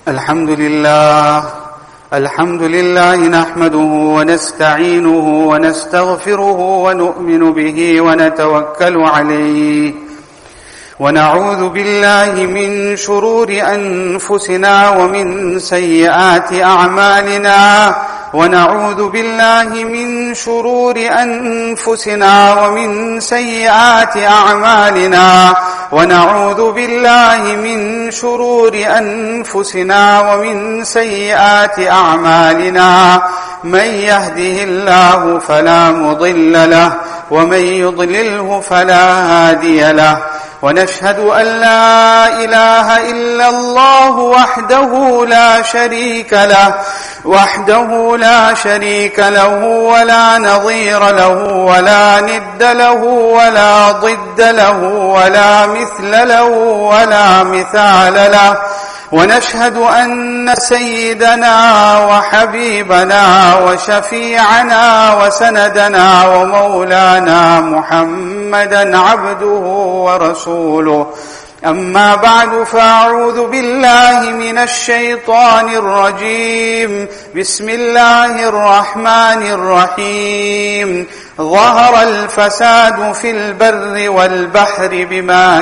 الحمد لله نحمده ونستعينه ونستغفره ونؤمن به ونتوكل عليه ونعوذ بالله من شرور أنفسنا ومن سيئات أعمالنا ونعوذ بالله من شرور أنفسنا ومن سيئات أعمالنا ونعوذ بالله من شرور أنفسنا ومن سيئات أعمالنا من يهده الله فلا مضل له ومن يضلله فلا هادي له ونشهد أن لا إله إلا الله وحده لا شريك له ولا نظير له ولا ند له ولا ضد له ولا مثل له ولا مثال له ونشهد أن سيدنا وحبيبنا وشفيعنا وسندنا ومولانا محمدا عبده ورسوله أما بعد فأعوذ بالله من الشيطان الرجيم بسم الله الرحمن الرحيم ظهر الفساد في البر والبحر بما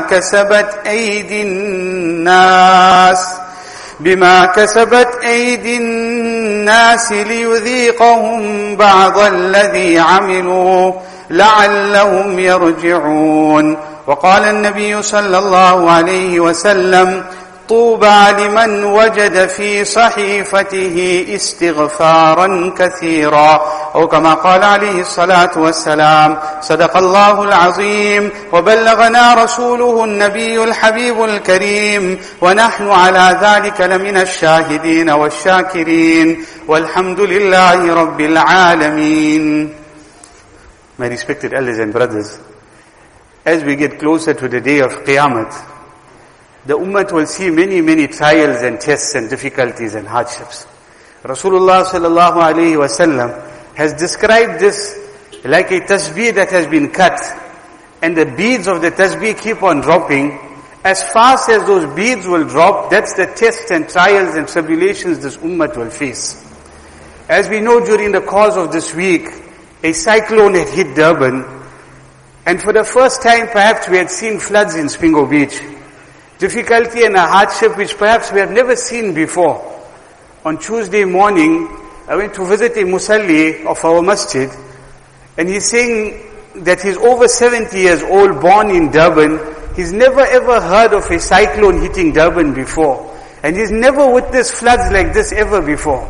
كسبت أيدي الناس ليذيقهم بعض الذي عملوا لعلهم يرجعون وقال النبي صلى الله عليه وسلم طوبى لمن وجد في صحيفته استغفارا كثيرا أو كما قال عليه الصلاة والسلام صدق الله العظيم وبلغنا رسوله النبي الحبيب الكريم ونحن على ذلك لمن الشاهدين والشاكرين والحمد لله رب العالمين. My respected elders and brothers, as we get closer to the day of Qiyamah, the Ummah will see many trials and tests and difficulties and hardships. Rasulullah sallallahu alayhi wa sallam has described this like a tasbih that has been cut, and the beads of the tasbih keep on dropping. As fast as those beads will drop, that's the tests and trials and tribulations this Ummah will face. As we know, during the course of this week, a cyclone had hit Durban, and for the first time perhaps we had seen floods in Spingo Beach. Difficulty and a hardship which perhaps we have never seen before. On Tuesday morning, I went to visit a musalli of our masjid, and he's saying that he's over 70 years old, born in Durban. He's never ever heard of a cyclone hitting Durban before, and he's never witnessed floods like this ever before.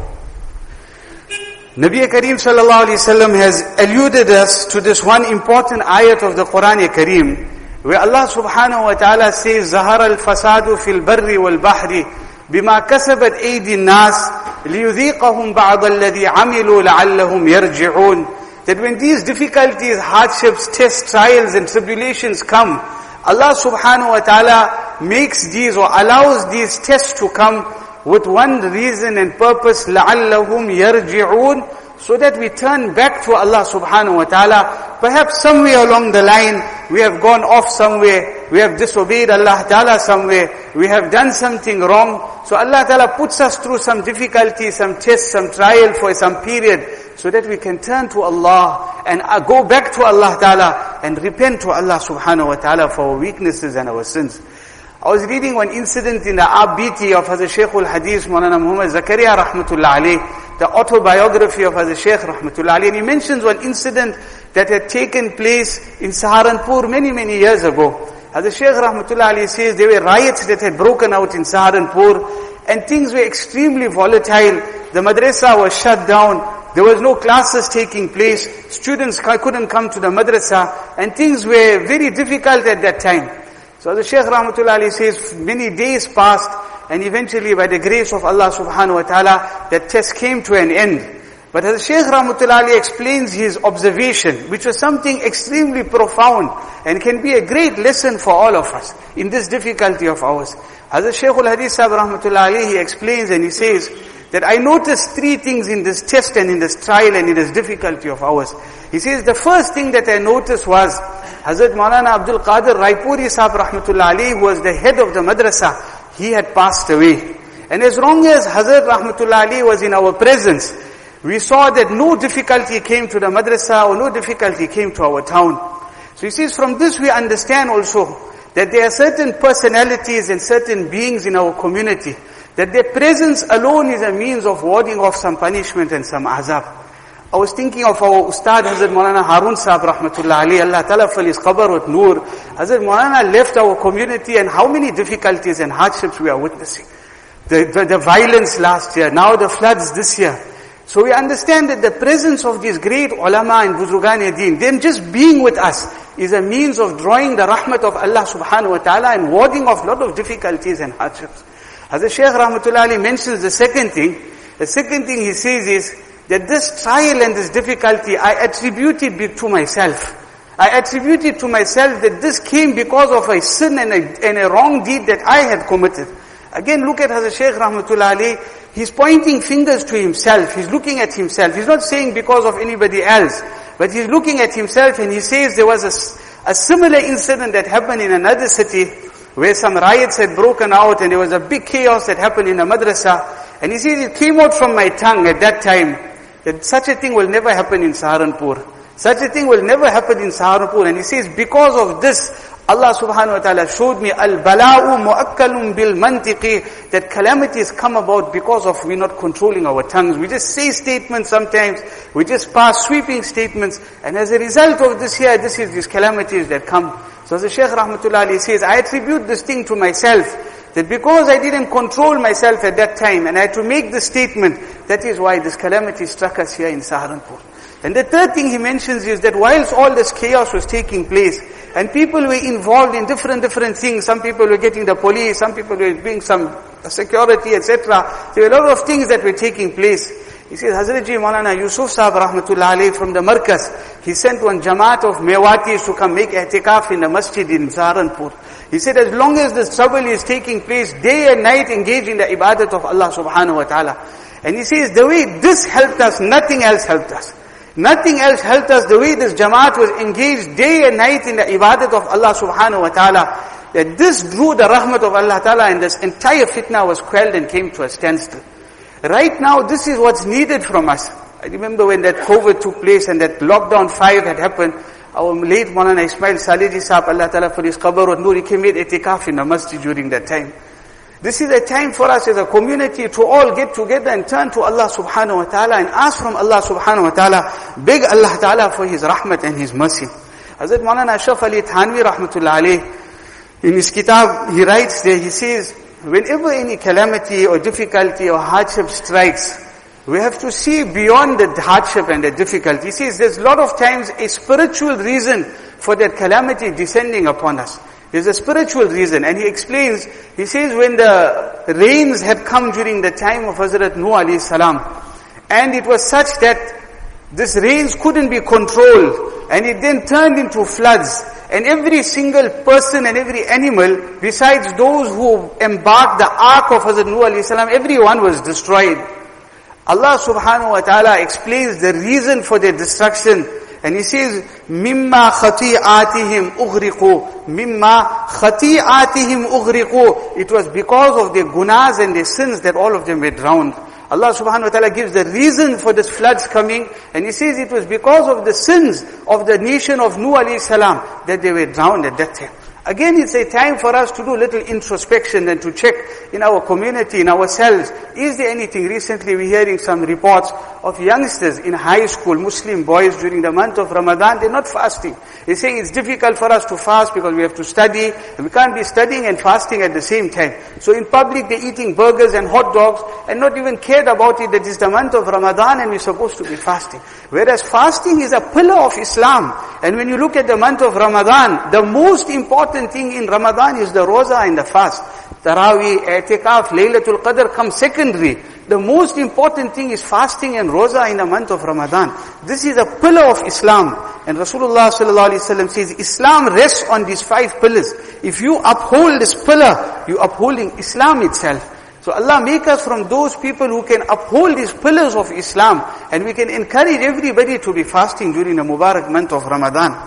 Nabi Kareem sallallahu alaihi wasallam has alluded us to this one important ayat of the Quran Kareem, where Allah subhanahu wa ta'ala says, Zahara al-fasadu fil barri wal bahri bima kasabat aydi nas liyudhiqahum ba'd alladhi amilu la'allahum yarji'un. That when these difficulties, hardships, tests, trials and tribulations come, Allah subhanahu wa ta'ala makes these or allows these tests to come with one reason and purpose, la'allahum yarji'un, so that we turn back to Allah subhanahu wa ta'ala. Perhaps somewhere along the line, we have gone off somewhere, we have disobeyed Allah ta'ala somewhere, we have done something wrong. So Allah ta'ala puts us through some difficulty, some test, some trial for some period, so that we can turn to Allah and go back to Allah ta'ala and repent to Allah subhanahu wa ta'ala for our weaknesses and our sins. I was reading one incident in the ABT of Hazrat Shaykh al-Hadith Maulana Muhammad Zakaria rahmatullah alayh, the autobiography of Hazrat Shaykh rahmatullah alayh, and he mentions one incident that had taken place in Saharanpur many years ago. Hazrat Shaykh rahmatullah alayh says there were riots that had broken out in Saharanpur, and things were extremely volatile. The madrasa was shut down. There was no classes taking place. Students couldn't come to the madrasa, and things were very difficult at that time. So the Shaykh Rahmatullah Ali says many days passed, and eventually by the grace of Allah subhanahu wa ta'ala, that test came to an end. But as Shaykh Rahmatullah Ali explains his observation, which was something extremely profound and can be a great lesson for all of us in this difficulty of ours. Hazrat Shaykh al-Hadith Sahib Rahmatullah Ali, he explains and he says that I noticed three things in this test and in this trial and in this difficulty of ours. He says the first thing that I noticed was Hazrat Maulana Abdul Qadir Raipuri Sahib Rahmatullah Ali, who was the head of the madrasa, he had passed away. And as long as Hazrat Rahmatullah Ali was in our presence, we saw that no difficulty came to the madrasa or no difficulty came to our town. So he says, from this we understand also that there are certain personalities and certain beings in our community, that their presence alone is a means of warding off some punishment and some azab. I was thinking of our Ustad Hazrat Maulana Harun Sahib Rahmatullah Ali, Allah Ta'ala fill his qabr with noor. Hazrat Maulana left our community and how many difficulties and hardships we are witnessing. The violence last year, now the floods this year. So we understand that the presence of these great ulama and Buzurgan-e-Deen, them just being with us, is a means of drawing the rahmat of Allah subhanahu wa ta'ala and warding off a lot of difficulties and hardships. As the Shaykh Rahmatullah Ali mentions the second thing he says is that this trial and this difficulty, I attribute it to myself. I attribute it to myself that this came because of a sin and a wrong deed that I had committed. Again, look at Hazrat Shaykh Rahmatullah Ali. He's pointing fingers to himself. He's looking at himself. He's not saying because of anybody else, but he's looking at himself, and he says there was a similar incident that happened in another city where some riots had broken out and there was a big chaos that happened in a madrasa. And he says it came out from my tongue at that time that such a thing will never happen in Saharanpur. Such a thing will never happen in Saharanpur. And he says because of this, Allah subhanahu wa ta'ala showed me al-bala'u mu'akkalun bil mantiqi, that calamities come about because of we not controlling our tongues. We just say statements sometimes, we just pass sweeping statements, and as a result of this here, this is these calamities that come. So the Shaykh Rahmatullah Ali says, I attribute this thing to myself, that because I didn't control myself at that time, and I had to make this statement, that is why this calamity struck us here in Saharanpur. And the third thing he mentions is that whilst all this chaos was taking place, and people were involved in different things, some people were getting the police, some people were doing some security, etc. There were a lot of things that were taking place. He says, Hazrat Ji Maulana Yusuf Sahib Rahmatullah Alayhi from the Markaz, he sent one Jamaat of Mewatis to come make i'tikaf in the masjid in Saharanpur. He said, as long as this trouble is taking place, day and night engage in the ibadat of Allah subhanahu wa ta'ala. And he says, the way this helped us, nothing else helped us. Nothing else helped us the way this Jamaat was engaged day and night in the ibadat of Allah subhanahu wa ta'ala, that this drew the rahmat of Allah ta'ala, and this entire fitna was quelled and came to a standstill. Right now, this is what's needed from us. I remember when that COVID took place and that lockdown 5 had happened, our late Maulana Ismail Saliji Sahib, Allah ta'ala for his qabr wa noor, he came with itikaf in the masjid during that time. This is a time for us as a community to all get together and turn to Allah subhanahu wa ta'ala and ask from Allah subhanahu wa ta'ala, beg Allah ta'ala for His rahmat and His mercy. Hazrat Maulana Ashraf Ali Thanvi Rahmatullah Alayh, in his kitab, he writes there, he says, whenever any calamity or difficulty or hardship strikes, we have to see beyond the hardship and the difficulty. He says there's a lot of times a spiritual reason for that calamity descending upon us. There's a spiritual reason, and he explains, he says when the rains had come during the time of Hazrat Nuh alayhi salam, and it was such that this rains couldn't be controlled, and it then turned into floods, and every single person and every animal, besides those who embarked the ark of Hazrat Nuh alayhi salam, everyone was destroyed. Allah subhanahu wa ta'ala explains the reason for their destruction. And he says, مِمَّا خَطِيئَاتِهِمْ أُغْرِقُوا مِمَّا خَطِيئَاتِهِمْ أُغْرِقُوا. It was because of their gunas and their sins that all of them were drowned. Allah subhanahu wa ta'ala gives the reason for this floods coming, and he says it was because of the sins of the nation of Nuh alayhi salam that they were drowned at that time. Again, it's a time for us to do a little introspection and to check in our community, in ourselves. Is there anything? Recently we're hearing some reports of youngsters in high school, Muslim boys during the month of Ramadan, they're not fasting. They're saying it's difficult for us to fast because we have to study, and we can't be studying and fasting at the same time. So in public they're eating burgers and hot dogs and not even cared about it that it's the month of Ramadan and we're supposed to be fasting. Whereas fasting is a pillar of Islam. And when you look at the month of Ramadan, the most important thing in Ramadan is the roza and the fast. Taraweeh, i'tikaf, Laylatul Qadr come secondary. The most important thing is fasting and roza in the month of Ramadan. This is a pillar of Islam. And Rasulullah sallallahu alaihi wasallam says, Islam rests on these 5 pillars. If you uphold this pillar, you're upholding Islam itself. So Allah make us from those people who can uphold these pillars of Islam, and we can encourage everybody to be fasting during the Mubarak month of Ramadan.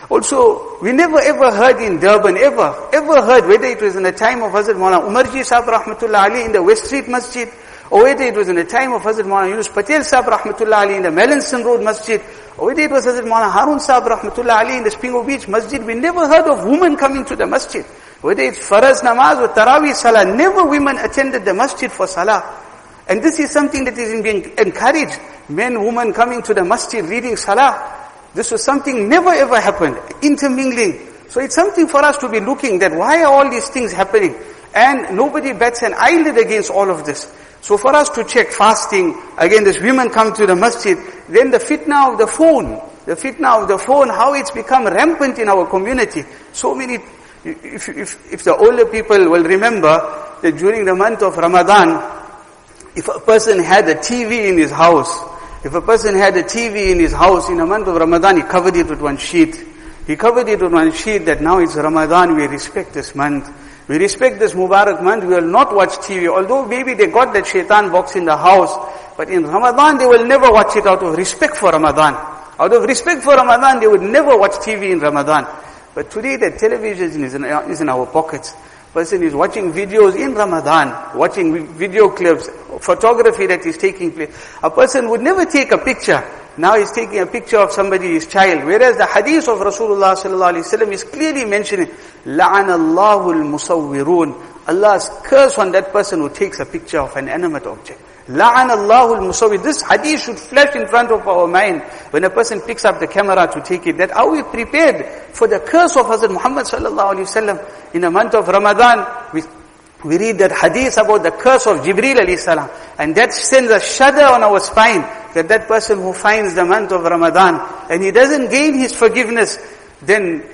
Also, we never ever heard in Durban, ever heard, whether it was in the time of Hazrat Maulana Umarji Sahib Rahmatullah Ali in the West Street Masjid, or whether it was in the time of Hazrat Maulana Yunus Patel Sahib Rahmatullah Ali in the Melanson Road Masjid, or whether it was Hazrat Maulana Harun Sahib Rahmatullah Ali in the Spingo Beach Masjid, we never heard of women coming to the masjid. Whether it's Faraz Namaz or Taraweeh Salah, never women attended the masjid for Salah. And this is something that is being encouraged. Men, women coming to the masjid, reading Salah. This was something never ever happened. Intermingling. So it's something for us to be looking that why are all these things happening? And nobody bats an eyelid against all of this. So for us to check fasting, again this women come to the masjid, then the fitna of the phone, how it's become rampant in our community. So many, if the older people will remember that during the month of Ramadan, if a person had a TV in his house, in the month of Ramadan, he covered it with one sheet. That now it's Ramadan, we respect this month. We respect this Mubarak month, we will not watch TV. Although maybe they got that shaitan box in the house, but in Ramadan they will never watch it out of respect for Ramadan. Out of respect for Ramadan, they would never watch TV in Ramadan. But today the television is in our pockets. Person is watching videos in Ramadan, watching video clips, photography that is taking place. A person would never take a picture. Now he's taking a picture of somebody's child. Whereas the hadith of Rasulullah sallallahu alaihi wasallam is clearly mentioning, La'anallahu al-musawwirun. Allah's curse on that person who takes a picture of an animate object. La'anallahu al-musawwir. This hadith should flash in front of our mind when a person picks up the camera to take it. That are we prepared for the curse of Hazrat Muhammad sallallahu alaihi wasallam in the month of Ramadan? We read that hadith about the curse of Jibreel alayhi salam, and that sends a shudder on our spine, that person who finds the month of Ramadan and he doesn't gain his forgiveness, then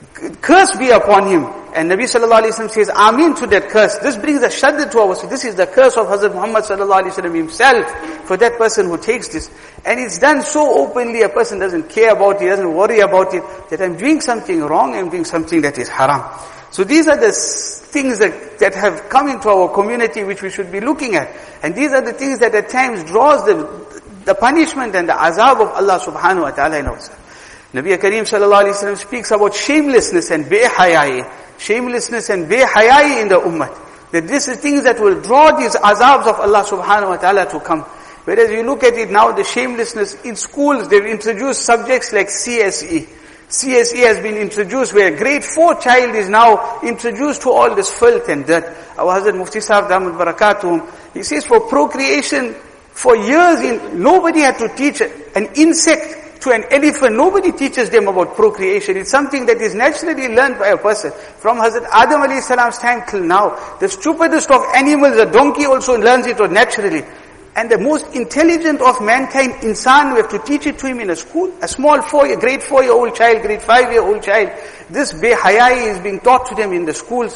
curse be upon him. And Nabi sallallahu alaihi wasallam says, Ameen to that curse. This brings a shudder to our soul. This is the curse of Hazrat Muhammad sallallahu alaihi wasallam himself for that person who takes this. And it's done so openly, a person doesn't care about it, doesn't worry about it, that I'm doing something wrong, I'm doing something that is haram. So these are the things that have come into our community which we should be looking at. And these are the things that at times draws the punishment and the azab of Allah subhanahu wa ta'ala in ourselves. Nabi Kareem sallallahu alayhi wa sallam speaks about shamelessness and behayayi. Shamelessness and behayayi in the ummah. That this is things that will draw these azabs of Allah subhanahu wa ta'ala to come. Whereas you look at it now, the shamelessness in schools, they've introduced subjects like CSE. CSE has been introduced where a grade 4 child is now introduced to all this filth and dirt. Our Hazrat Mufti Sahib Damat Barakatuhum, he says for procreation, for years nobody had to teach an insect to an elephant. Nobody teaches them about procreation. It's something that is naturally learned by a person. From Hazrat Adam alayhi salam's time till now, the stupidest of animals, a donkey also learns it naturally. And the most intelligent of mankind, insan, we have to teach it to him in a school. A small grade 4-year-old child, grade 5-year-old child. This behayai is being taught to them in the schools.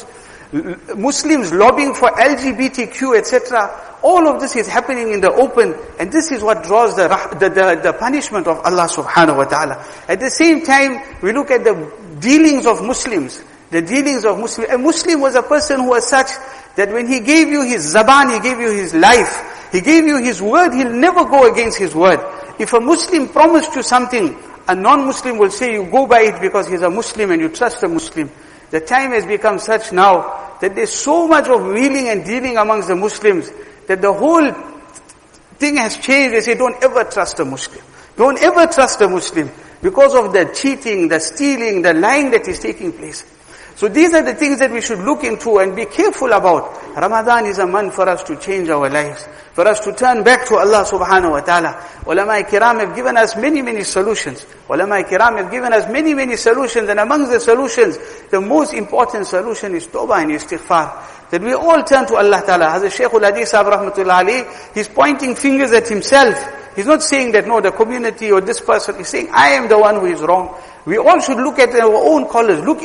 Muslims lobbying for LGBTQ, etc. All of this is happening in the open, and this is what draws the punishment of Allah subhanahu wa ta'ala. At the same time, we look at the dealings of Muslims. The dealings of Muslims. A Muslim was a person who was such that when he gave you his zaban, he gave you his life, he gave you his word, he'll never go against his word. If a Muslim promised you something, a non-Muslim will say you go by it because he's a Muslim and you trust a Muslim. The time has become such now that there's so much of wheeling and dealing amongst the Muslims that the whole thing has changed. They say don't ever trust a Muslim. Don't ever trust a Muslim because of the cheating, the stealing, the lying that is taking place. So these are the things that we should look into and be careful about. Ramadan is a month for us to change our lives, for us to turn back to Allah subhanahu wa ta'ala. Ulama kiram have given us many solutions. Ulama kiram have given us many solutions, and amongst the solutions, the most important solution is tawbah and istighfar. That we all turn to Allah ta'ala. Hazrat Shaykhul Hadith Sahib Rahmatullah alayhi, he's pointing fingers at himself. He's not saying that no, the community or this person. He's saying, I am the one who is wrong. We all should look at our own collars, look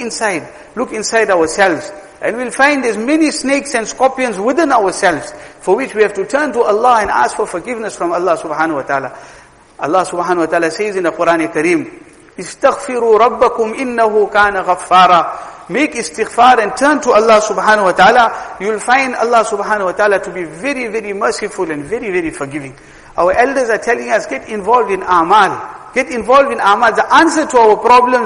inside ourselves. And we'll find there's many snakes and scorpions within ourselves, for which we have to turn to Allah and ask for forgiveness from Allah subhanahu wa ta'ala. Allah subhanahu wa ta'ala says in the Quran Kareem, Istaghfiru rabbakum innahu kana ghaffara. Make istighfar and turn to Allah subhanahu wa ta'ala. You will find Allah subhanahu wa ta'ala to be very merciful and very forgiving. Our elders are telling us, get involved in amal. Get involved in amal. The answer to our problems,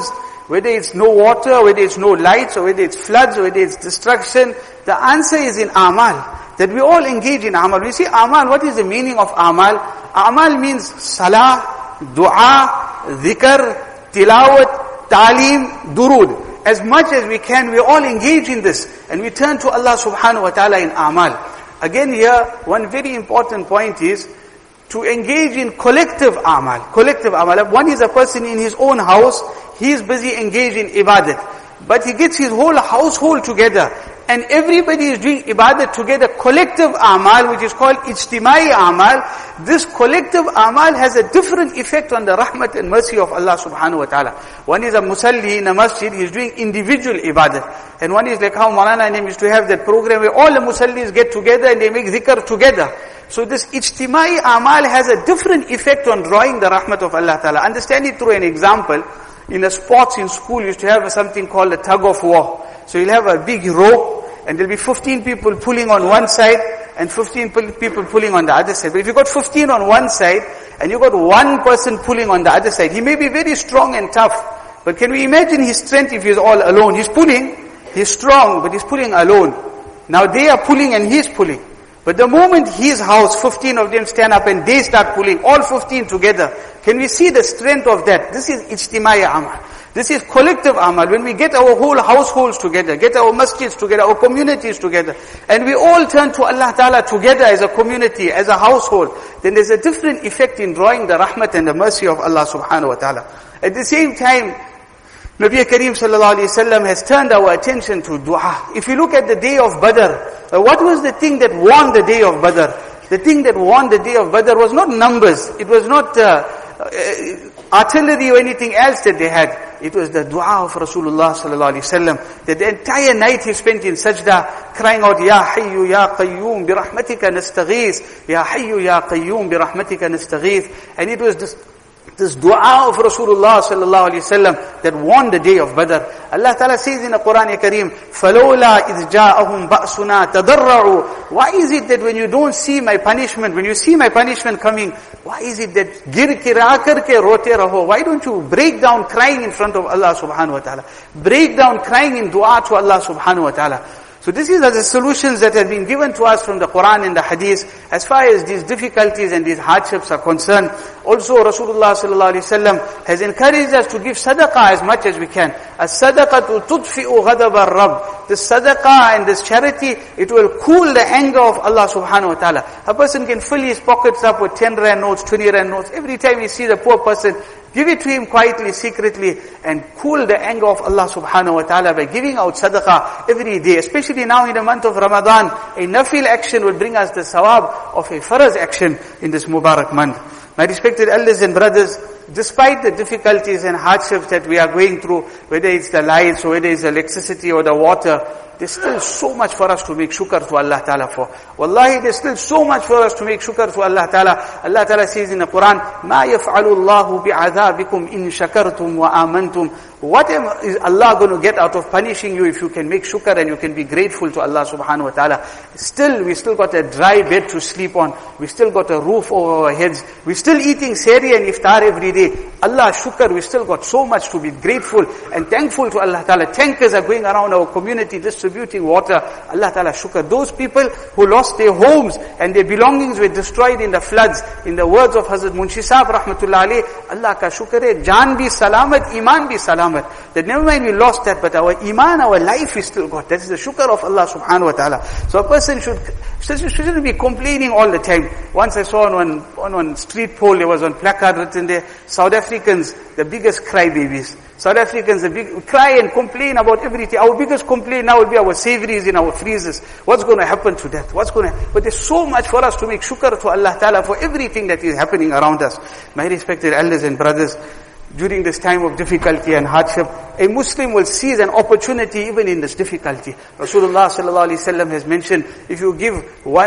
whether it's no water, whether it's no lights, or whether it's floods, or whether it's destruction, the answer is in amal. That we all engage in amal. We see amal, what is the meaning of amal? Amal means salah, dua, dhikr, tilawat, talim, durud. As much as we can, we all engage in this. And we turn to Allah subhanahu wa ta'ala in amal. Again here, one very important point is to engage in collective amal. Collective amal. One is a person in his own house, he is busy engaged in ibadat. But he gets his whole household together. And everybody is doing ibadat together, collective amal, which is called ijtimai amal. This collective amal has a different effect on the rahmat and mercy of Allah subhanahu wa ta'ala. One is a musalli in a masjid, he is doing individual ibadat. And one is like how Maulana and him used to have that program where all the musallis get together and they make zikr together. So this ijtimai amal has a different effect on drawing the rahmat of Allah ta'ala. Understand it through an example. In the sports in school, you used to have something called a tug of war. So you'll have a big rope, and there'll be 15 people pulling on one side, and 15 people pulling on the other side. But if you got 15 on one side, and you got one person pulling on the other side, he may be very strong and tough. But can we imagine his strength if he's all alone? He's pulling, he's strong, but he's pulling alone. Now they are pulling and he's pulling. But the moment his house, 15 of them stand up and they start pulling, all 15 together, can we see the strength of that? This is ijtimai amal. This is collective amal. When we get our whole households together, get our masjids together, our communities together, and we all turn to Allah Ta'ala together as a community, as a household, then there's a different effect in drawing the rahmat and the mercy of Allah Subhanahu wa Ta'ala. At the same time, Nabi Kareem Sallallahu Alaihi Wasallam has turned our attention to dua. If you look at the day of Badr, what was the thing that won the day of Badr? The thing that won the day of Badr was not numbers. It was not artillery or anything else that they had. It was the dua of Rasulullah Sallallahu Alaihi Wasallam. That the entire night he spent in sajda, crying out, Ya Hayyu Ya Qayyum bi rahmatika nastaghith. Ya Hayyu Ya Qayyum bi rahmatika nastaghith. And it was this dua of Rasulullah sallallahu alaihi wasallam that won the day of Badr. Allah Ta'ala says in the Quran Kareem, فَلَوْلَا إِذْ جَاءَهُمْ بَأْسُنَا تَضَرَّعُوا. Why is it that when you don't see my punishment, when you see my punishment coming, why is it that gir kira karke rote raho? Why don't you break down crying in front of Allah subhanahu wa ta'ala? Break down crying in dua to Allah subhanahu wa ta'ala. So this is the solutions that have been given to us from the Quran and the Hadith as far as these difficulties and these hardships are concerned. Also Rasulullah sallallahu alaihi wasallam has encouraged us to give sadaqah as much as we can. As-sadaqatu tudfi'u ghadab ar-Rabb. This sadaqah and this charity, it will cool the anger of Allah subhanahu wa ta'ala. A person can fill his pockets up with 10 rand notes, 20 rand notes. Every time he sees a poor person, give it to him quietly, secretly, and cool the anger of Allah subhanahu wa ta'ala by giving out sadaqah every day. Especially now in the month of Ramadan, a nafil action will bring us the sawab of a faraz action in this Mubarak month. My respected elders and brothers, despite the difficulties and hardships that we are going through, whether it's the lights or whether it's the electricity or the water, there's still so much for us to make shukr to Allah Ta'ala for. Wallahi, there's still so much for us to make shukr to Allah Ta'ala. Allah Ta'ala says in the Quran, مَا يَفْعَلُ اللَّهُ بِعَذَابِكُمْ إِن شَكَرْتُمْ وَآمَنْتُمْ. What is Allah going to get out of punishing you if you can make shukr and you can be grateful to Allah subhanahu wa ta'ala? We still got a dry bed to sleep on. We still got a roof over our heads. We're still eating sehri and iftar every day. Allah shukr, we still got so much to be grateful and thankful to Allah Ta'ala. Tankers are going around our community distributing water. Allah Ta'ala shukr. Those people who lost their homes and their belongings were destroyed in the floods, in the words of Hazrat Munshi Sahib rahmatullah alayh, Allah ka shukr hai, jaan bhi salamat, iman bhi salamat. That never mind we lost that, but our iman, our life is still got. That is the shukr of Allah subhanahu wa ta'ala. So a person shouldn't be complaining all the time. Once I saw on one street pole, there was one placard written there, South Africans, the biggest crybabies. South Africans, cry and complain about everything. Our biggest complaint now will be our savories in our freezers. What's going to happen to that? But there's so much for us to make shukr to Allah Ta'ala for everything that is happening around us. My respected elders and brothers, during this time of difficulty and hardship, a Muslim will seize an opportunity even in this difficulty. Rasulullah sallallahu alaihi wasallam has mentioned, if you give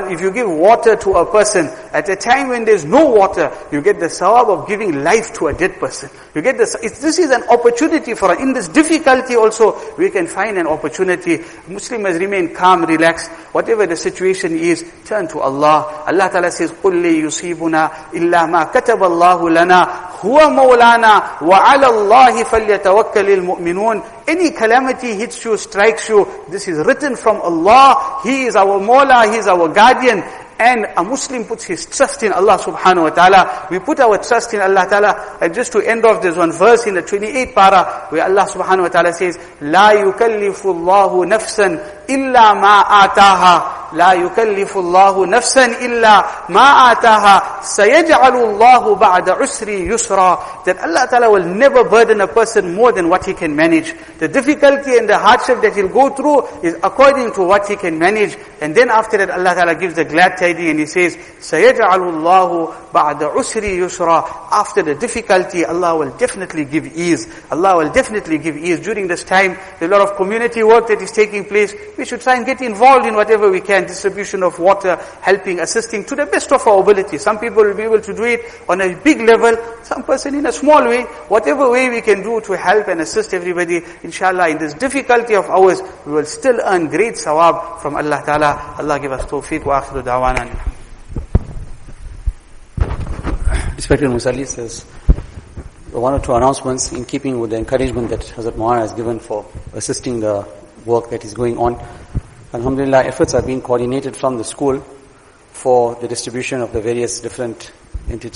water to a person at a time when there's no water, you get the sawab of giving life to a dead person. This is an opportunity for us. In this difficulty also, we can find an opportunity. Muslim must remain calm, relaxed. Whatever the situation is, turn to Allah. Allah Ta'ala says, قُلْ لِي يُصِيبُنَا إِلَّا مَا كَتَبَ اللَّهُ لَنَا هُوَ مَوْلَانَا وَعَلَى اللَّهِ فَلْيَتَوَكَّلِ الْمُؤْمِنُونَ. mu'minun. Any calamity hits you, strikes you, this is written from Allah. He is our Mawla, He is our guardian. And a Muslim puts his trust in Allah subhanahu wa ta'ala. We put our trust in Allah ta'ala. And just to end off, there's one verse in the 28th para where Allah subhanahu wa ta'ala says, لا يكلف الله نفسا إلا ما آتاها. لا يكلف الله نفسا إلا ما آتاها. سيجعل الله بعد عسر يسرا. That Allah ta'ala will never burden a person more than what he can manage. The difficulty and the hardship that he'll go through is according to what he can manage. And then after that, Allah ta'ala gives the glad tidings and He says, سيجعل الله بعد عسر يسرا. After the difficulty, Allah will definitely give ease. Allah will definitely give ease. During this time, there's a lot of community work that is taking place. We should try and get involved in whatever we can. Distribution of water, helping, assisting to the best of our ability. Some people will be able to do it on a big level, some person in a small way. Whatever way we can do to help and assist everybody, inshallah, in this difficulty of ours, we will still earn great sawab from Allah Ta'ala. Allah give us tawfiq wa akhiru da'wana. Respected Musallis, there's one or two announcements in keeping with the encouragement that Hazrat Mu'ana has given for assisting the work that is going on. Alhamdulillah, efforts are being coordinated from the school for the distribution of the various different entities.